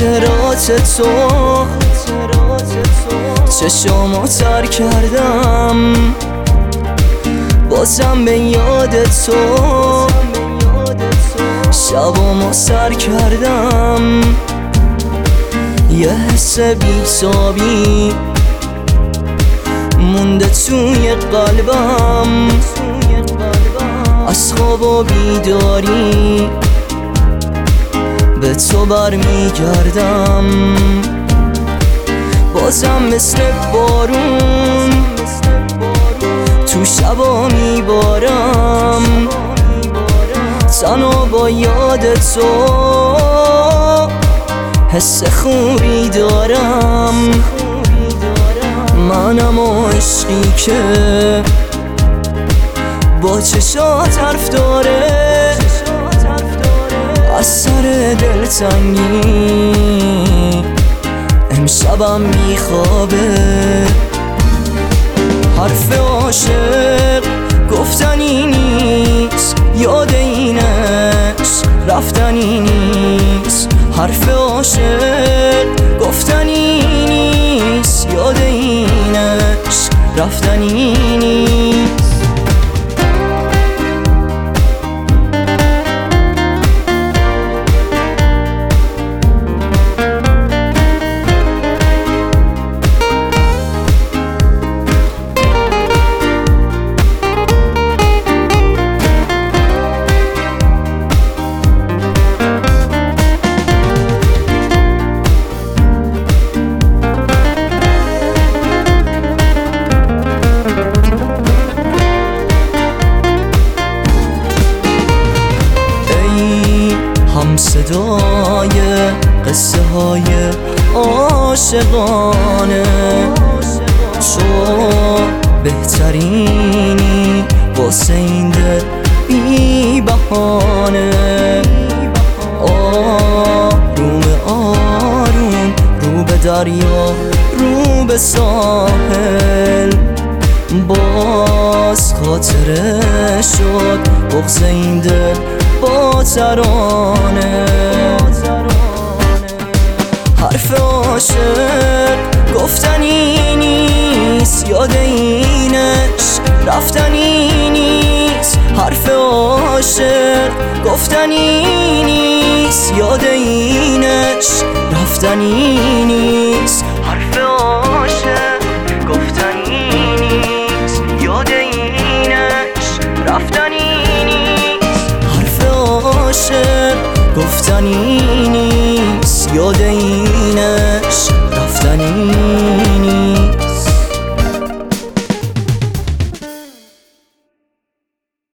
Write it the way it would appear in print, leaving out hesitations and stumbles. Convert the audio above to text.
خاطرات تو چشامو تر کردم، بازم به یاد تو شبامو سر کردم. یه حس بی‌تابی مونده توی قلبم، از خواب و بیداری به تو برمیگردم. بازم مثل بارون تو شبا میبارم، تنها با یاد تو حس خوبی دارم. منم عشقی که با چشات حرف داره، از سر دلتنگی امشبم میخوابه. حرف عاشق گفتنی نیست، یاد اینش رفتنی نیست. حرف عاشق گفتنی نیست، یاد اینش رفتنی نیست. هم صدای قصه های عاشقانه، تو بهترینی واسه این دل بی بهانه. آروم آروم رو به دریا، رو به ساحل، باز خاطره شد بغض این دل با ترانه. حرف عاشق گفتنی نیست، یاد اینش رفتنی نیست. حرف عاشق گفتنی نیست، یاد اینش رفتنی نیست. حرف عاشق گفتنی نیست، یاد اینش رفتنی نیست. حرف عاشق گفتنی